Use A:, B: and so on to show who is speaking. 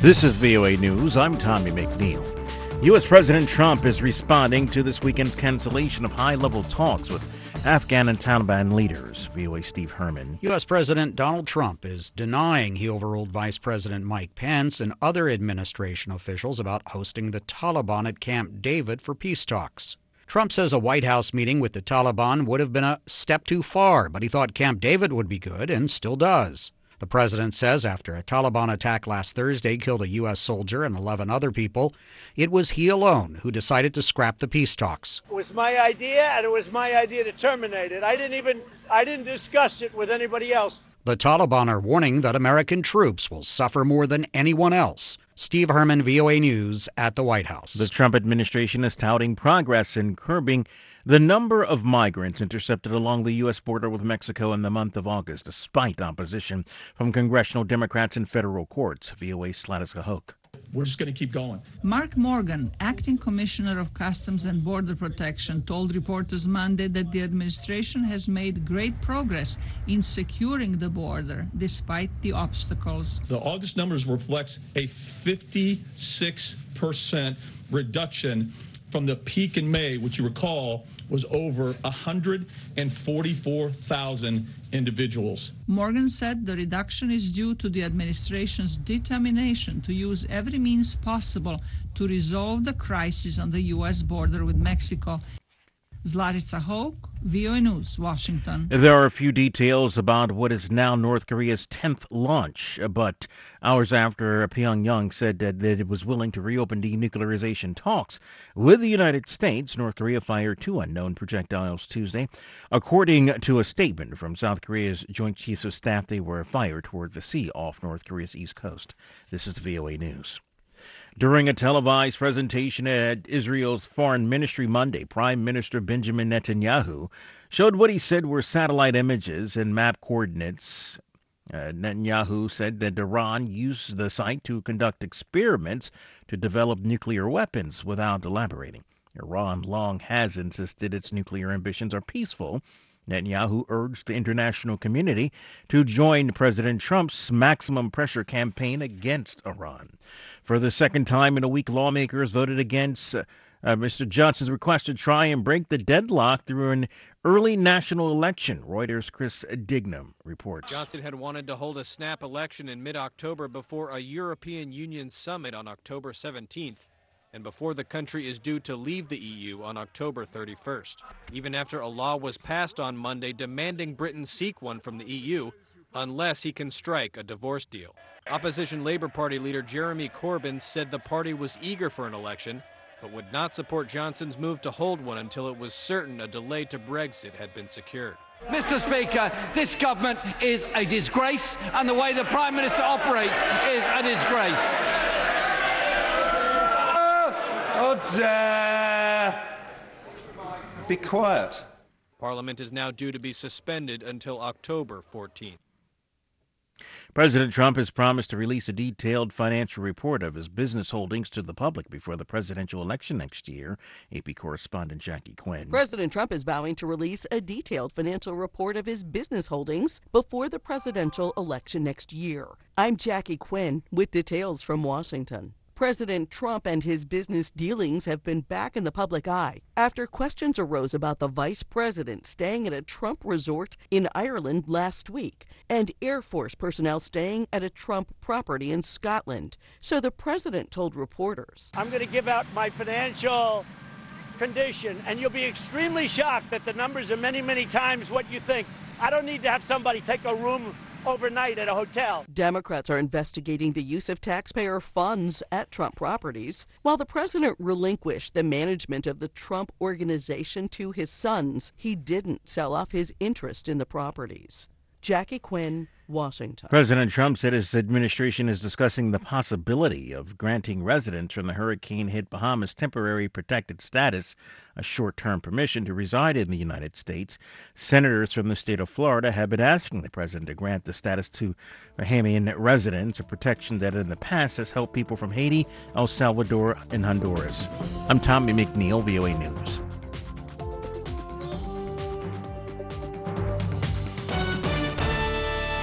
A: This is VOA News. I'm Tommy McNeil. U.S. President Trump is responding to this weekend's cancellation of high-level talks with Afghan and Taliban leaders. VOA Steve Herman.
B: U.S. President Donald Trump is denying he overruled Vice President Mike Pence and other administration officials about hosting the Taliban at Camp David for peace talks. Trump says a White House meeting with the Taliban would have been a step too far, but he thought Camp David would be good and still does. The president says after a Taliban attack last Thursday killed a U.S. soldier and 11 other people, it was he alone who decided to scrap the peace talks.
C: It was my idea, and it was my idea to terminate it. I didn't discuss it with anybody else.
B: The Taliban are warning that American troops will suffer more than anyone else. Steve Herman, VOA News, at the White House.
A: The Trump administration is touting progress in curbing the number of migrants intercepted along the U.S. border with Mexico in the month of August, despite opposition from congressional Democrats and federal courts. VOA's Slatiska Hoke.
D: We're just going to keep going.
E: Mark Morgan, acting commissioner of Customs and Border Protection, told reporters Monday that the administration has made great progress in securing the border despite the obstacles.
D: The August numbers reflects a 56% reduction from the peak in May, which you recall was over 144,000 individuals.
E: Morgan said the reduction is due to the administration's determination to use every means possible to resolve the crisis on the U.S. border with Mexico. Zlarica Hoke, VOA News, Washington.
A: There are a few details about what is now North Korea's 10th launch, but hours after Pyongyang said that it was willing to reopen denuclearization talks with the United States, North Korea fired 2 unknown projectiles Tuesday. According to a statement from South Korea's Joint Chiefs of Staff, they were fired toward the sea off North Korea's east coast. This is VOA News. During a televised presentation at Israel's Foreign Ministry Monday, Prime Minister Benjamin Netanyahu showed what he said were satellite images and map coordinates. Netanyahu said that Iran used the site to conduct experiments to develop nuclear weapons without elaborating. Iran long has insisted its nuclear ambitions are peaceful. Netanyahu urged the international community to join President Trump's maximum pressure campaign against Iran. For the second time in a week, lawmakers voted against Mr. Johnson's request to try and break the deadlock through an early national election. Reuters' Chris Dignam reports.
F: Johnson had wanted to hold a snap election in mid-October before a European Union summit on October 17th. And before the country is due to leave the EU on October 31st. Even after a law was passed on Monday demanding Britain seek one from the EU unless he can strike a divorce deal. Opposition Labour Party leader Jeremy Corbyn said the party was eager for an election, but would not support Johnson's move to hold one until it was certain a delay to Brexit had been secured.
G: Mr. Speaker, this government is a disgrace, and the way the Prime Minister operates is a disgrace.
H: Oh, dear. Be quiet.
F: Parliament is now due to be suspended until October 14th.
A: President Trump has promised to release a detailed financial report of his business holdings to the public before the presidential election next year. AP correspondent Jackie Quinn.
I: President Trump is vowing to release a detailed financial report of his business holdings before the presidential election next year. I'm Jackie Quinn with details from Washington. President Trump and his business dealings have been back in the public eye after questions arose about the vice president staying at a Trump resort in Ireland last week and Air Force personnel staying at a Trump property in Scotland. So the president told reporters,
C: I'm going to give out my financial condition, and you'll be extremely shocked that the numbers are many, many times what you think. I don't need to have somebody take a room overnight at a hotel.
I: Democrats are investigating the use of taxpayer funds at Trump properties, while the president relinquished the management of the Trump organization to his sons. He didn't sell off his interest in the properties. Jackie Quinn, Washington.
A: President Trump said his administration is discussing the possibility of granting residents from the hurricane-hit Bahamas temporary protected status, a short-term permission to reside in the United States. Senators from the state of Florida have been asking the president to grant the status to Bahamian residents, a protection that in the past has helped people from Haiti, El Salvador, and Honduras. I'm Tommy McNeil, VOA News.